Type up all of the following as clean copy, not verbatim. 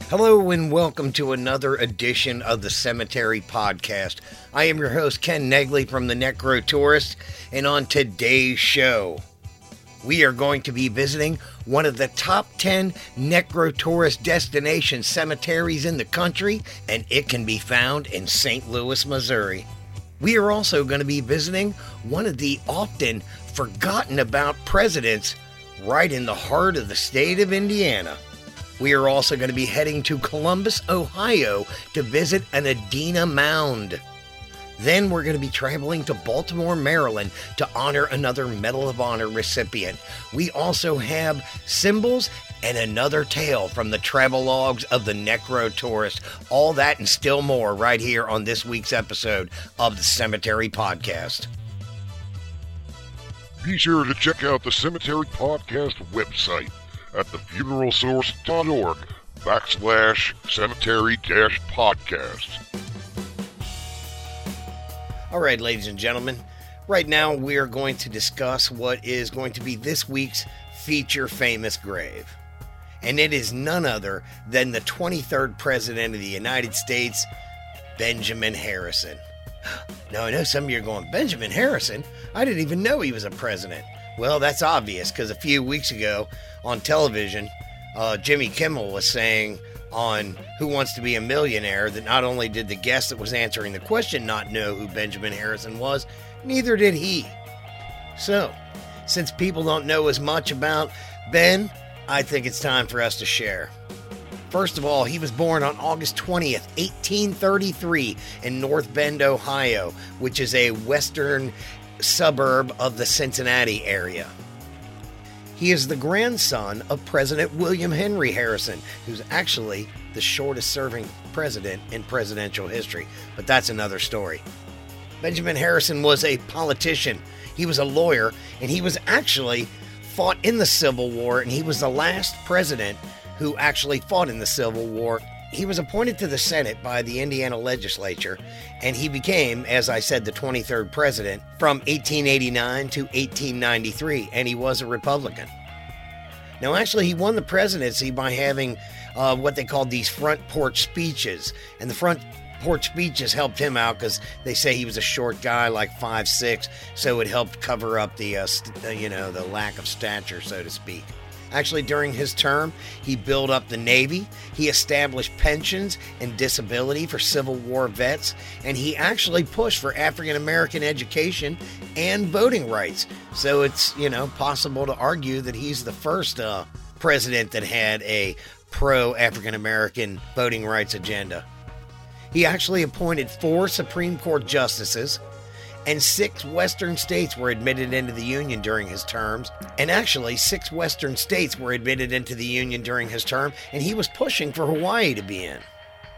Hello and welcome to another edition of the Cemetery Podcast. I am your host, Ken Negley from the Necro Tourist, and on today's show, we are going to be visiting one of the top 10 Necro Tourist destination cemeteries in the country, and it can be found in St. Louis, Missouri. We are also going to be visiting one of the often forgotten about presidents right in the heart of the state of Indiana. We are also going to be heading to Columbus, Ohio to visit an Adena mound. Then we're going to be traveling to Baltimore, Maryland to honor another Medal of Honor recipient. We also have symbols and another tale from the travel logs of the Necro Tourist. All that and still more right here on this week's episode of the Cemetery Podcast. Be sure to check out the Cemetery Podcast website at thefuneralsource.org/cemetery-podcast. All right, ladies and gentlemen, right now we are going to discuss what is going to be this week's feature famous grave. And it is none other than the 23rd President of the United States, Benjamin Harrison. Now, I know some of you are going, Benjamin Harrison? I didn't even know he was a president. Well, that's obvious, because a few weeks ago on television, Jimmy Kimmel was saying on Who Wants to Be a Millionaire that not only did the guest that was answering the question not know who Benjamin Harrison was, neither did he. So, since people don't know as much about Ben, I think it's time for us to share. First of all, he was born on August 20th, 1833 in North Bend, Ohio, which is a western suburb of the Cincinnati area. He is the grandson of President William Henry Harrison, who's actually the shortest serving president in presidential history, but that's another story. Benjamin Harrison was a politician. He was a lawyer, and he was actually fought in the Civil War, and he was the last president who actually fought in the Civil War. He was appointed to the Senate by the Indiana legislature, and he became, as I said, the 23rd president from 1889 to 1893, and he was a Republican. Now, actually, he won the presidency by having what they called these front porch speeches, and the front porch speeches helped him out because they say he was a short guy, like 5'6", so it helped cover up the lack of stature, so to speak. Actually, during his term, he built up the Navy, he established pensions and disability for Civil War vets, and he actually pushed for African American education and voting rights. So it's, possible to argue that he's the first president that had a pro-African American voting rights agenda. He actually appointed 4 Supreme Court justices, and 6 Western states were admitted into the Union during his terms. And actually, 6 Western states were admitted into the Union during his term, and he was pushing for Hawaii to be in.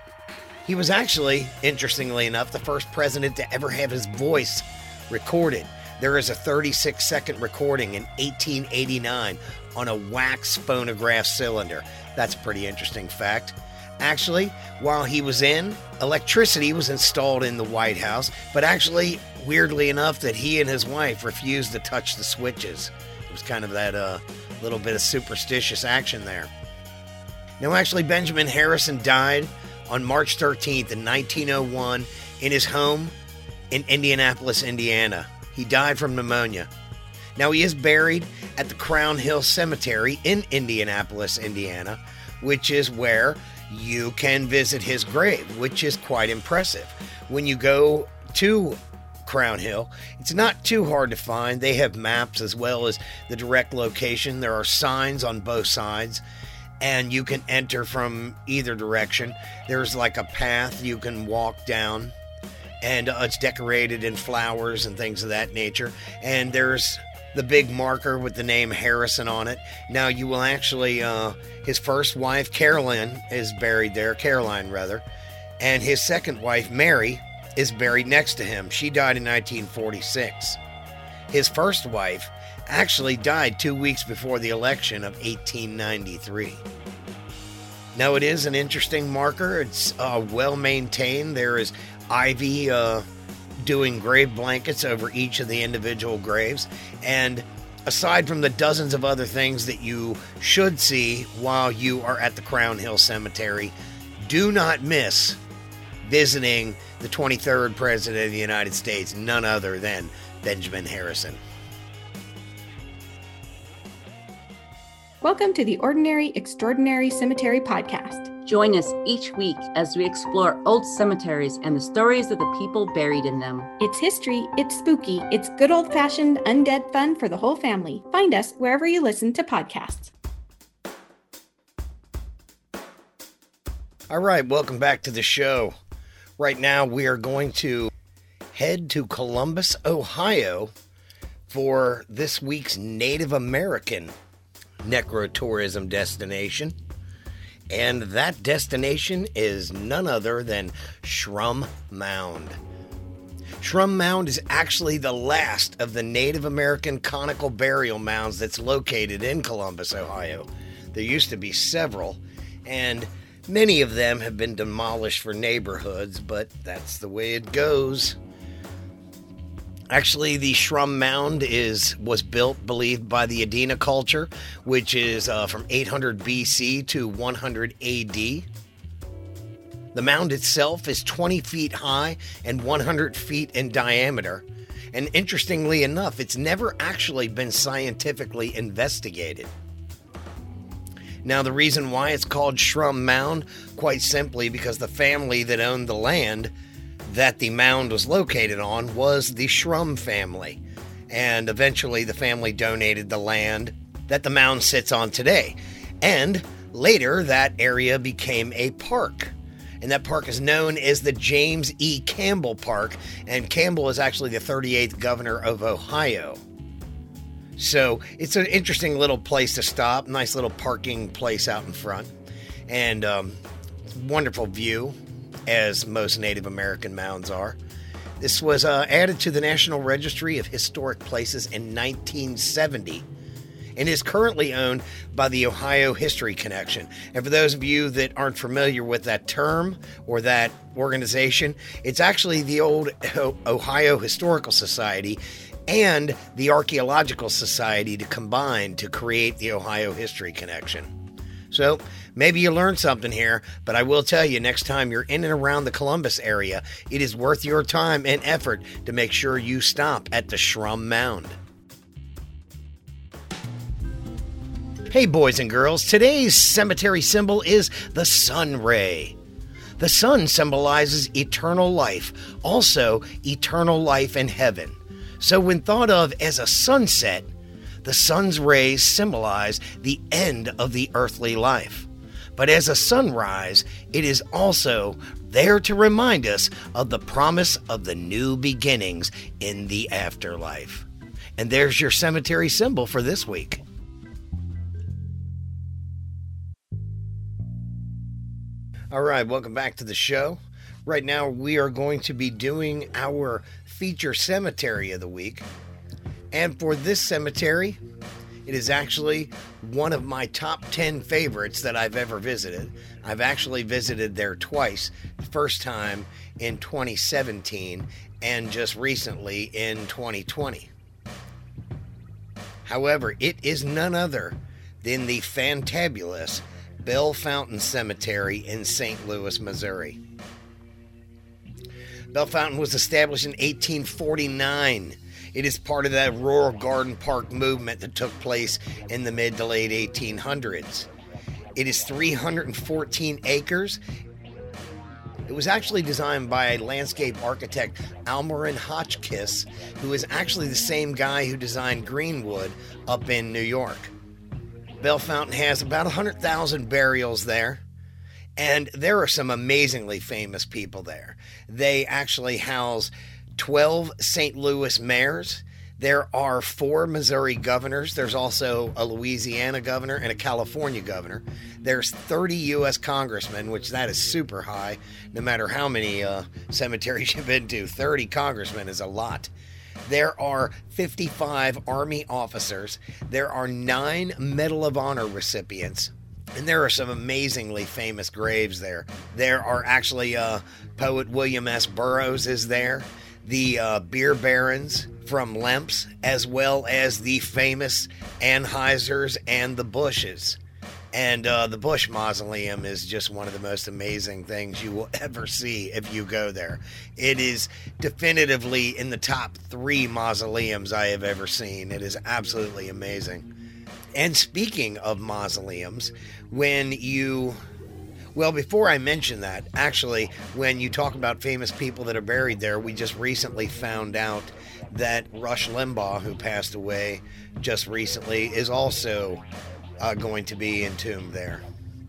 He was actually, interestingly enough, the first president to ever have his voice recorded. There is a 36-second recording in 1889 on a wax phonograph cylinder. That's a pretty interesting fact. Actually, while he was in, electricity was installed in the White House, but actually, weirdly enough, that he and his wife refused to touch the switches. It was kind of that little bit of superstitious action there. Now, actually, Benjamin Harrison died on March 13th in 1901 in his home in Indianapolis, Indiana. He died from pneumonia. Now, he is buried at the Crown Hill Cemetery in Indianapolis, Indiana, which is where you can visit his grave, which is quite impressive. When you go to Crown Hill, it's not too hard to find. They have maps as well as the direct location. There are signs on both sides, and you can enter from either direction. There's like a path you can walk down, and it's decorated in flowers and things of that nature. And there's the big marker with the name Harrison on it. Now, you will actually, his first wife, Caroline, is buried there, and his second wife, Mary, is buried next to him. She died in 1946. His first wife actually died 2 weeks before the election of 1893. Now, it is an interesting marker. It's well maintained. There is ivy doing grave blankets over each of the individual graves, and aside from the dozens of other things that you should see while you are at the Crown Hill Cemetery, do not miss visiting the 23rd President of the United States, none other than Benjamin Harrison. Welcome to the Ordinary Extraordinary Cemetery Podcast. Join us each week as we explore old cemeteries and the stories of the people buried in them. It's history, it's spooky, it's good old-fashioned undead fun for the whole family. Find us wherever you listen to podcasts. All right, welcome back to the show. Right now we are going to head to Columbus, Ohio for this week's Native American necrotourism destination. And that destination is none other than Shrum Mound. Shrum Mound is actually the last of the Native American conical burial mounds that's located in Columbus, Ohio. There used to be several, and many of them have been demolished for neighborhoods, but that's the way it goes. Actually, the Shrum Mound was built, believed, by the Adena culture, which is from 800 BC to 100 AD. The mound itself is 20 feet high and 100 feet in diameter. And interestingly enough, it's never actually been scientifically investigated. Now, the reason why it's called Shrum Mound, quite simply because the family that owned the land that the mound was located on was the Shrum family. And eventually the family donated the land that the mound sits on today. And later that area became a park. And that park is known as the James E. Campbell Park. And Campbell is actually the 38th governor of Ohio. So it's an interesting little place to stop. Nice little parking place out in front. And wonderful view, as most Native American mounds are. This was added to the National Registry of Historic Places in 1970 and is currently owned by the Ohio History Connection. And for those of you that aren't familiar with that term or that organization, it's actually the old Ohio Historical Society and the Archaeological Society to combine to create the Ohio History Connection. So maybe you learned something here, but I will tell you, next time you're in and around the Columbus area, it is worth your time and effort to make sure you stop at the Shrum Mound. Hey boys and girls, today's cemetery symbol is the sun ray. The sun symbolizes eternal life, also eternal life in heaven. So when thought of as a sunset, the sun's rays symbolize the end of the earthly life. But as a sunrise, it is also there to remind us of the promise of the new beginnings in the afterlife. And there's your cemetery symbol for this week. All right, welcome back to the show. Right now, we are going to be doing our feature cemetery of the week. And for this cemetery, it is actually one of my top 10 favorites that I've ever visited. I've actually visited there twice. The first time in 2017 and just recently in 2020. However, it is none other than the fantabulous Bellefontaine Cemetery in St. Louis, Missouri. Bellefontaine was established in 1849. It is part of that rural garden park movement that took place in the mid to late 1800s. It is 314 acres. It was actually designed by landscape architect Almarin Hotchkiss, who is actually the same guy who designed Greenwood up in New York. Bellefontaine has about 100,000 burials there. And there are some amazingly famous people there. They actually house 12 St. Louis mayors. There are 4 Missouri governors. There's also a Louisiana governor and a California governor. There's 30 U.S. congressmen, which that is super high. No matter how many cemeteries you've been to, 30 congressmen is a lot. There are 55 Army officers. There are 9 Medal of Honor recipients. And there are some amazingly famous graves there. There are actually poet William S. Burroughs is there. The beer barons from Lemps, as well as the famous Anheisers and the Bushes. And the Bush Mausoleum is just one of the most amazing things you will ever see if you go there. It is definitively in the top 3 mausoleums I have ever seen. It is absolutely amazing. And speaking of mausoleums, before I mention that, actually, when you talk about famous people that are buried there, we just recently found out that Rush Limbaugh, who passed away just recently, is also going to be entombed there.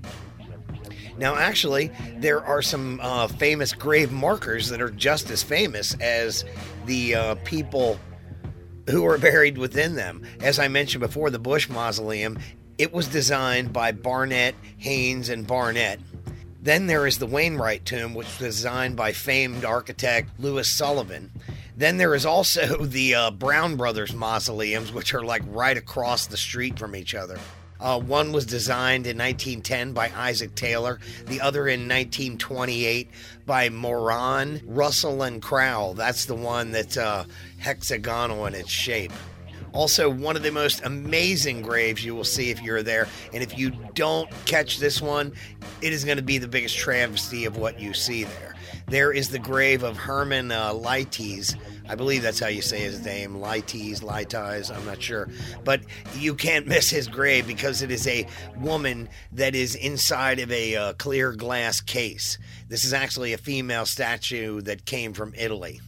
Now, actually, there are some famous grave markers that are just as famous as the people who are buried within them. As I mentioned before, the Bush Mausoleum, it was designed by Barnett, Haynes, and Barnett. Then there is the Wainwright Tomb, which was designed by famed architect Louis Sullivan. Then there is also the Brown Brothers Mausoleums, which are like right across the street from each other. One was designed in 1910 by Isaac Taylor, the other in 1928 by Moran, Russell, and Crowell. That's the one that's hexagonal in its shape. Also, one of the most amazing graves you will see if you're there, and if you don't catch this one, it is going to be the biggest travesty of what you see there. There is the grave of Herman Leites. I believe that's how you say his name, Leites, I'm not sure. But you can't miss his grave because it is a woman that is inside of a clear glass case. This is actually a female statue that came from Italy.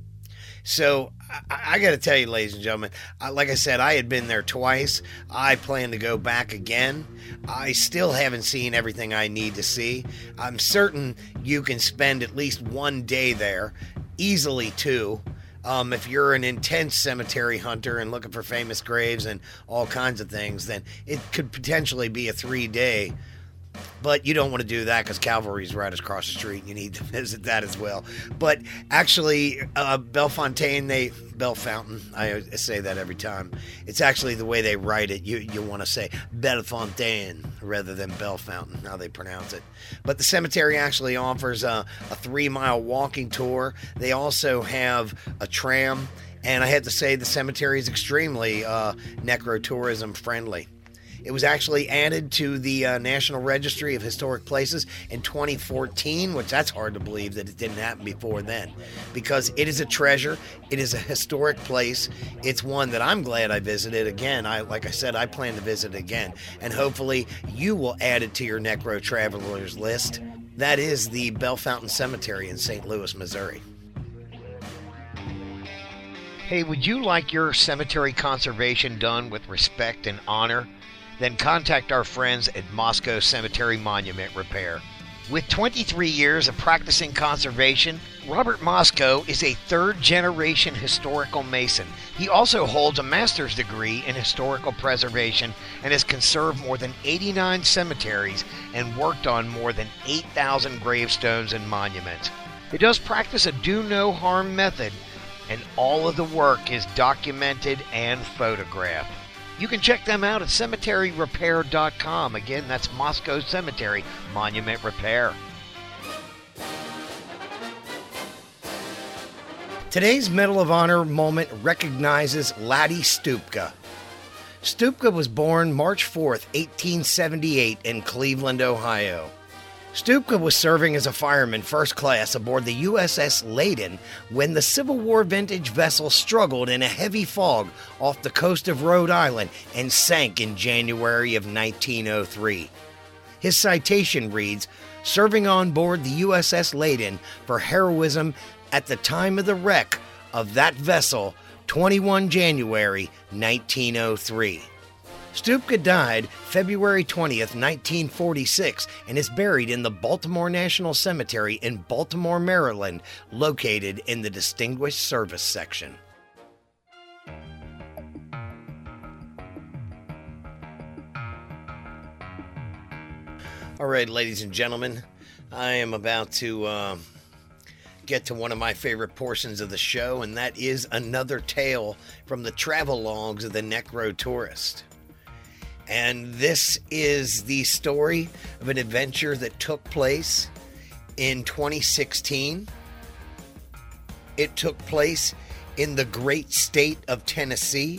So I got to tell you, ladies and gentlemen, like I said, I had been there twice. I plan to go back again. I still haven't seen everything I need to see. I'm certain you can spend at least one day there, easily 2. If you're an intense cemetery hunter and looking for famous graves and all kinds of things, then it could potentially be a 3-day. But you don't want to do that because Calvary's right across the street. You need to visit that as well. But actually, Bellefontaine, Bellefontaine, I say that every time. It's actually the way they write it. You want to say Bellefontaine rather than Bellefontaine, how they pronounce it. But the cemetery actually offers a 3-mile walking tour. They also have a tram. And I have to say the cemetery is extremely necrotourism friendly. It was actually added to the National Registry of Historic Places in 2014, which that's hard to believe that it didn't happen before then, because it is a treasure. It is a historic place. It's one that I'm glad I visited again. Like I said, I plan to visit again, and hopefully you will add it to your Necro Travelers list. That is the Bellefontaine Cemetery in St. Louis, Missouri. Hey, would you like your cemetery conservation done with respect and honor? Then contact our friends at Moscow Cemetery Monument Repair. With 23 years of practicing conservation, Robert Moscow is a 3rd-generation historical mason. He also holds a master's degree in historical preservation and has conserved more than 89 cemeteries and worked on more than 8,000 gravestones and monuments. He does practice a do-no-harm method, and all of the work is documented and photographed. You can check them out at cemeteryrepair.com. Again, that's Moscow Cemetery Monument Repair. Today's Medal of Honor moment recognizes Laddie Stupka. Stupka was born March 4th, 1878 in Cleveland, Ohio. Stupka was serving as a fireman first class aboard the USS Leyden when the Civil War vintage vessel struggled in a heavy fog off the coast of Rhode Island and sank in January of 1903. His citation reads, serving on board the USS Leyden for heroism at the time of the wreck of that vessel, 21 January 1903. Stupka died February 20th, 1946, and is buried in the Baltimore National Cemetery in Baltimore, Maryland, located in the Distinguished Service section. All right, ladies and gentlemen, I am about to get to one of my favorite portions of the show, and that is another tale from the travel logs of the Necro Tourist. And this is the story of an adventure that took place in 2016. It took place in the great state of Tennessee.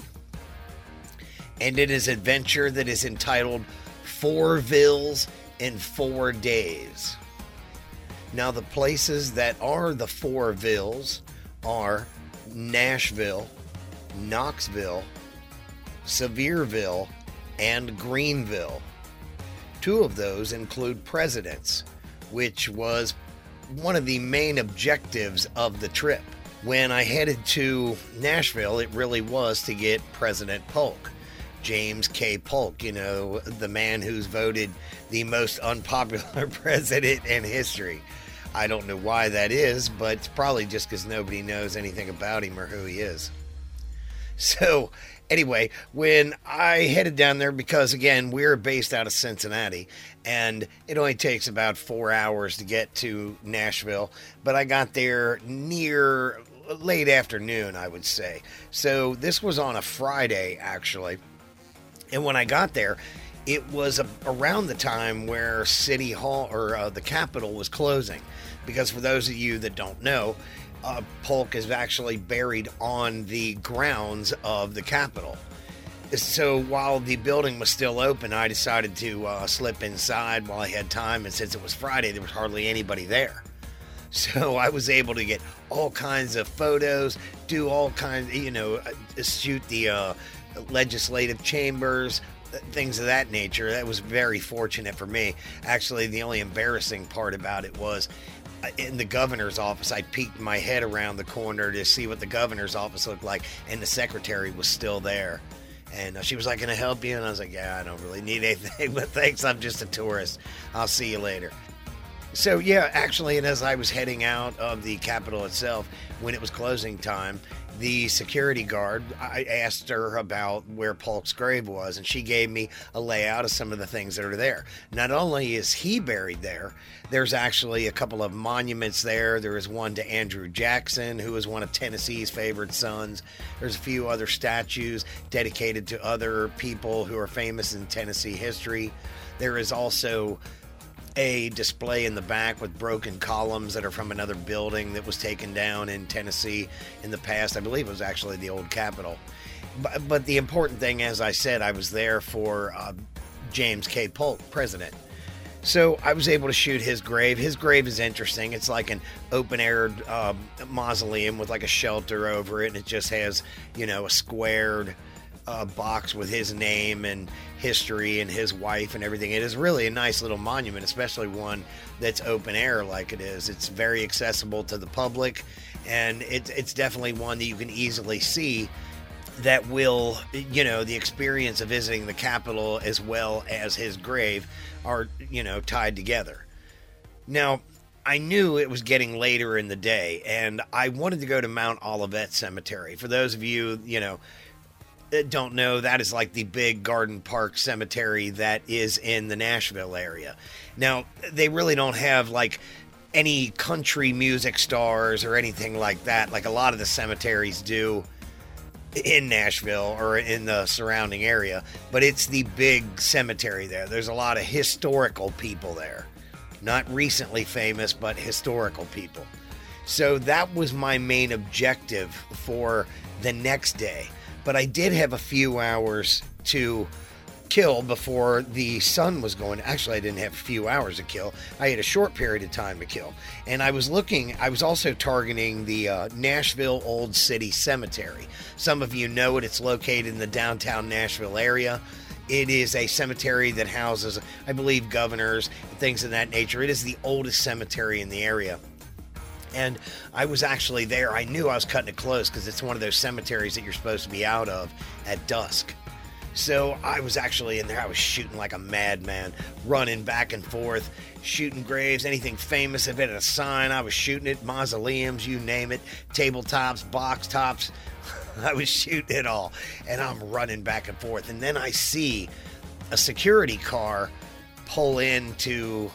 And it is an adventure that is entitled 4 Villes in 4 Days. Now, the places that are the 4 villes are Nashville, Knoxville, Sevierville, and Greenville. 2 of those include presidents, which was one of the main objectives of the trip. When I headed to Nashville, it really was to get President Polk, James K. Polk, the man who's voted the most unpopular president in history. I don't know why that is, but it's probably just because nobody knows anything about him or who he is. So, anyway, when I headed down there, because again, we're based out of Cincinnati, and it only takes about 4 hours to get to Nashville, but I got there near late afternoon, I would say. So this was on a Friday, actually. And when I got there, it was around the time where City Hall, or the Capitol, was closing. Because for those of you that don't know, Polk is actually buried on the grounds of the Capitol. So while the building was still open, I decided to slip inside while I had time. And since it was Friday, there was hardly anybody there. So I was able to get all kinds of photos, do all kinds, shoot the legislative chambers, things of that nature. That was very fortunate for me. Actually, the only embarrassing part about it was in the governor's office, I peeked my head around the corner to see what the governor's office looked like, and the secretary was still there. And she was like, "Can I help you?" And I was like, "Yeah, I don't really need anything, but thanks, I'm just a tourist. I'll see you later." So, yeah, actually, and as I was heading out of the Capitol itself, when it was closing time, the security guard, I asked her about where Polk's grave was, and she gave me a layout of some of the things that are there. Not only is he buried there, there's actually a couple of monuments there. There is one to Andrew Jackson, who was one of Tennessee's favorite sons. There's a few other statues dedicated to other people who are famous in Tennessee history. There is also a display in the back with broken columns that are from another building that was taken down in Tennessee in the past. I believe it was actually the old Capitol. But the important thing, as I said, I was there for James K. Polk, president. So I was able to shoot his grave. His grave is interesting. It's like an open-air mausoleum with like a shelter over it, and it just has, a squared box with his name and history and his wife and everything. It is really a nice little monument, especially one that's open air like it is. It's very accessible to the public, and it's definitely one that you can easily see that will, the experience of visiting the Capitol as well as his grave are, tied together. Now, I knew it was getting later in the day, and I wanted to go to Mount Olivet Cemetery. For those of you, that don't know, that is like the big Garden Park cemetery that is in the Nashville area. Now, they really don't have like any country music stars or anything like that, like a lot of the cemeteries do in Nashville or in the surrounding area, but it's the big cemetery there. There's a lot of historical people there. Not recently famous, but historical people. So that was my main objective for the next day. But I did have a few hours to kill before the sun was going. Actually, I didn't have a few hours to kill. I had a short period of time to kill. And I was also targeting the Nashville Old City Cemetery. Some of you know it. It's located in the downtown Nashville area. It is a cemetery that houses, I believe, governors and things of that nature. It is the oldest cemetery in the area. And I was actually there. I knew I was cutting it close because it's one of those cemeteries that you're supposed to be out of at dusk. So I was actually in there. I was shooting like a madman, running back and forth, shooting graves, anything famous. If it had a sign, I was shooting it. Mausoleums, you name it, tabletops, box tops. I was shooting it all. And I'm running back and forth. And then I see a security car pull into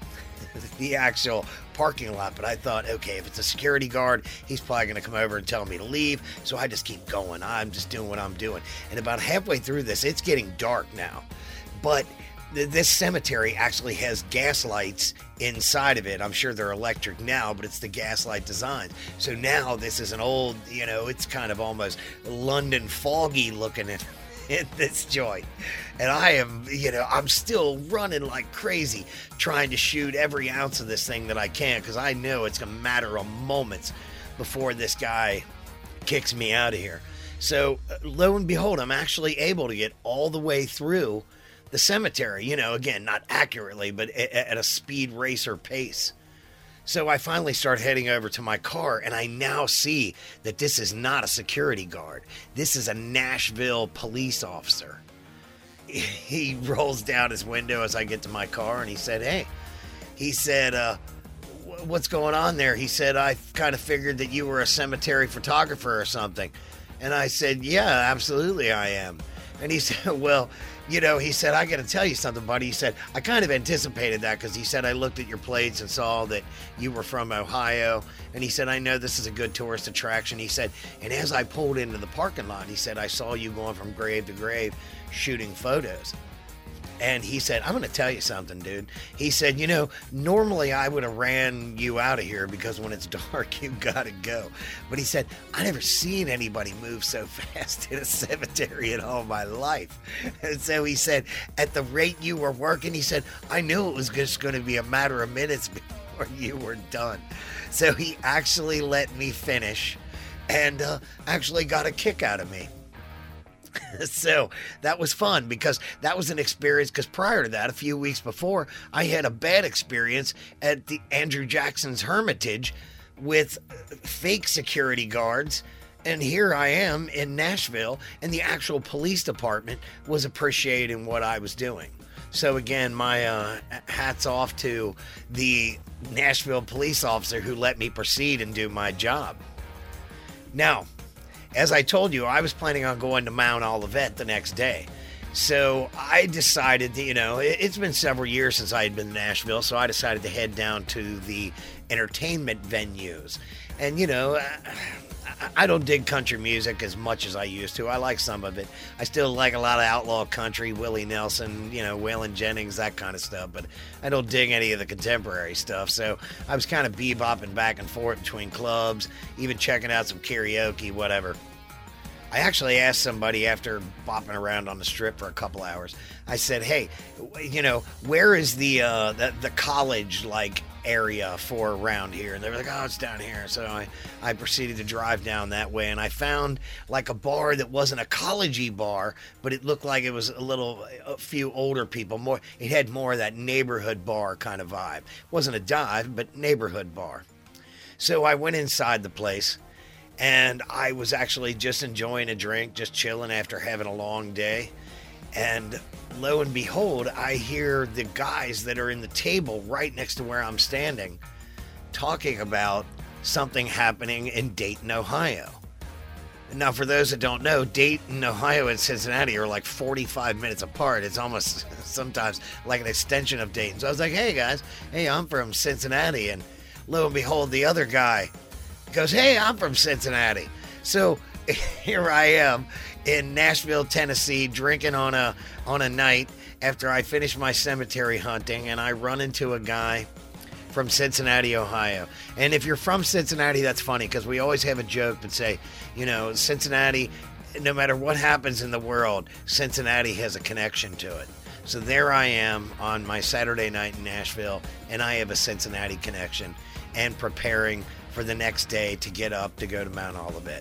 the actual parking lot, but I thought, okay, if it's a security guard, he's probably going to come over and tell me to leave, so I just keep going. I'm just doing what I'm doing. And about halfway through this, it's getting dark now, but This cemetery actually has gas lights inside of it. I'm sure they're electric now, but it's the gas light design. So now this is an old, it's kind of almost London foggy looking at this joint. And I am, I'm still running like crazy trying to shoot every ounce of this thing that I can, because I know it's a matter of moments before this guy kicks me out of here. So lo and behold, I'm actually able to get all the way through the cemetery, again, not accurately, but at a speed racer pace. So I finally start heading over to my car, and I now see that this is not a security guard. This is a Nashville police officer. He rolls down his window as I get to my car, and he said, hey, what's going on there? He said, I kind of figured that you were a cemetery photographer or something. And I said, yeah, absolutely I am. And he said, well, he said, I got to tell you something, buddy. He said, I kind of anticipated that, because he said, I looked at your plates and saw that you were from Ohio. And he said, I know this is a good tourist attraction. He said, and as I pulled into the parking lot, he said, I saw you going from grave to grave shooting photos. And he said, I'm going to tell you something, dude. He said, normally I would have ran you out of here because when it's dark, you got to go. But he said, I never seen anybody move so fast in a cemetery in all my life. And so he said, at the rate you were working, he said, I knew it was just going to be a matter of minutes before you were done. So he actually let me finish and actually got a kick out of me. So that was fun, because that was an experience, because prior to that, a few weeks before, I had a bad experience at the Andrew Jackson's Hermitage with fake security guards. And here I am in Nashville, and the actual police department was appreciating what I was doing. So again, my hats off to the Nashville police officer who let me proceed and do my job. Now, as I told you, I was planning on going to Mount Olivet the next day. So I decided that, it's been several years since I had been to Nashville, so I decided to head down to the entertainment venues. And, I don't dig country music as much as I used to. I like some of it. I still like a lot of outlaw country, Willie Nelson, Waylon Jennings, that kind of stuff. But I don't dig any of the contemporary stuff. So I was kind of bebopping back and forth between clubs, even checking out some karaoke, whatever. I actually asked somebody after bopping around on the strip for a couple hours. I said, hey, where is the college area for around here? And they were like, oh, it's down here. So I proceeded to drive down that way, and I found a bar that wasn't a college-y bar, but it looked like it was a few older people. It had more of that neighborhood bar kind of vibe. It wasn't a dive, but neighborhood bar. So I went inside the place, and I was actually just enjoying a drink, just chilling after having a long day. And lo and behold, I hear the guys that are in the table right next to where I'm standing talking about something happening in Dayton, Ohio. Now, for those that don't know, Dayton, Ohio, and Cincinnati are 45 minutes apart. It's almost sometimes like an extension of Dayton. So I was like, hey, guys, I'm from Cincinnati. And lo and behold, the other guy goes, hey, I'm from Cincinnati. So here I am in Nashville, Tennessee, drinking on a night after I finish my cemetery hunting, and I run into a guy from Cincinnati, Ohio. And if you're from Cincinnati, that's funny, because we always have a joke that say, Cincinnati, no matter what happens in the world, Cincinnati has a connection to it. So there I am on my Saturday night in Nashville, and I have a Cincinnati connection, and preparing for the next day to get up to go to Mount Olivet.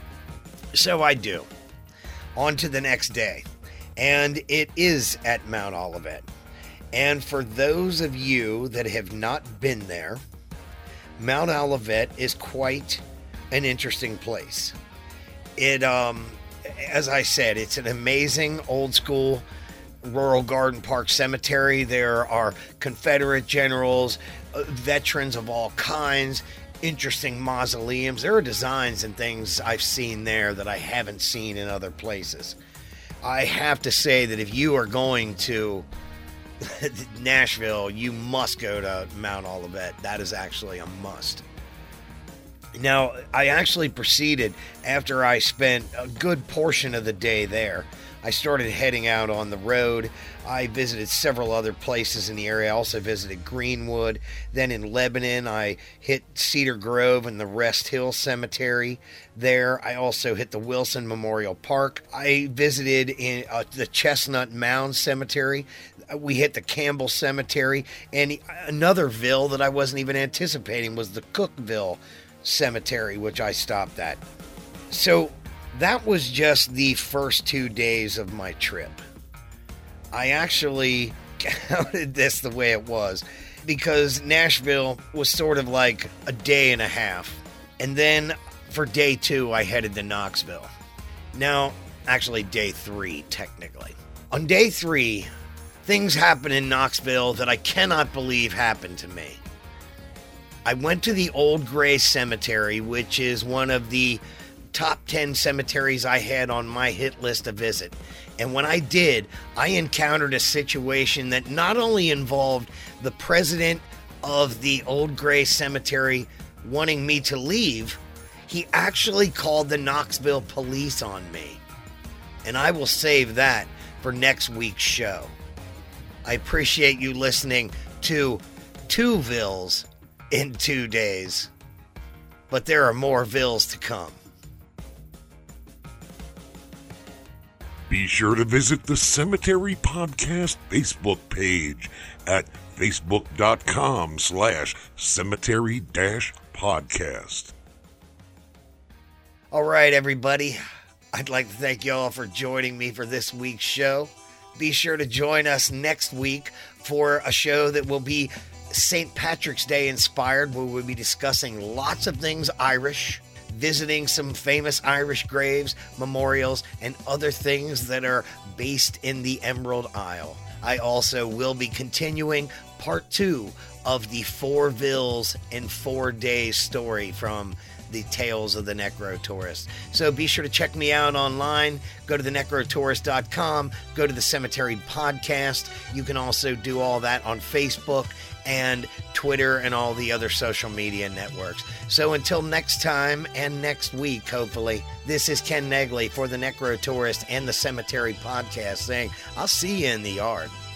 So I do. On to the next day. And it is at Mount Olivet. And for those of you that have not been there, Mount Olivet is quite an interesting place. It, as I said, it's an amazing old school rural garden park cemetery. There are Confederate generals, veterans of all kinds, interesting mausoleums. There are designs and things I've seen there that I haven't seen in other places. I have to say that if you are going to Nashville, you must go to Mount Olivet. That is actually a must. Now, I actually proceeded, after I spent a good portion of the day there, I started heading out on the road. I visited several other places in the area. I also visited Greenwood. Then in Lebanon, I hit Cedar Grove and the Rest Hill Cemetery there. I also hit the Wilson Memorial Park. I visited in the Chestnut Mound Cemetery. We hit the Campbell Cemetery. And another ville that I wasn't even anticipating was the Cookville Cemetery, which I stopped at. So that was just the first 2 days of my trip. I actually counted this the way it was because Nashville was sort of like a day and a half. And then for day 2, I headed to Knoxville. Now, actually day 3, technically. On day 3, things happened in Knoxville that I cannot believe happened to me. I went to the Old Gray Cemetery, which is one of the top 10 cemeteries I had on my hit list to visit. And when I did, I encountered a situation that not only involved the president of the Old Gray Cemetery wanting me to leave, he actually called the Knoxville police on me. And I will save that for next week's show. I appreciate you listening to 2 villes in 2 days. But there are more villes to come. Be sure to visit the Cemetery Podcast Facebook page at facebook.com/cemetery-podcast. All right, everybody. I'd like to thank you all for joining me for this week's show. Be sure to join us next week for a show that will be St. Patrick's Day inspired, where we'll be discussing lots of things Irish, visiting some famous Irish graves, memorials, and other things that are based in the Emerald Isle. I also will be continuing part 2 of the 4 villes in 4 days story from the Tales of the Necrotourist. So be sure to check me out online. Go to thenecrotourist.com. Go to the Cemetery Podcast. You can also do all that on Facebook and Twitter and all the other social media networks. So until next time and next week, hopefully, this is Ken Negley for the Necrotourist and the Cemetery Podcast saying, I'll see you in the yard.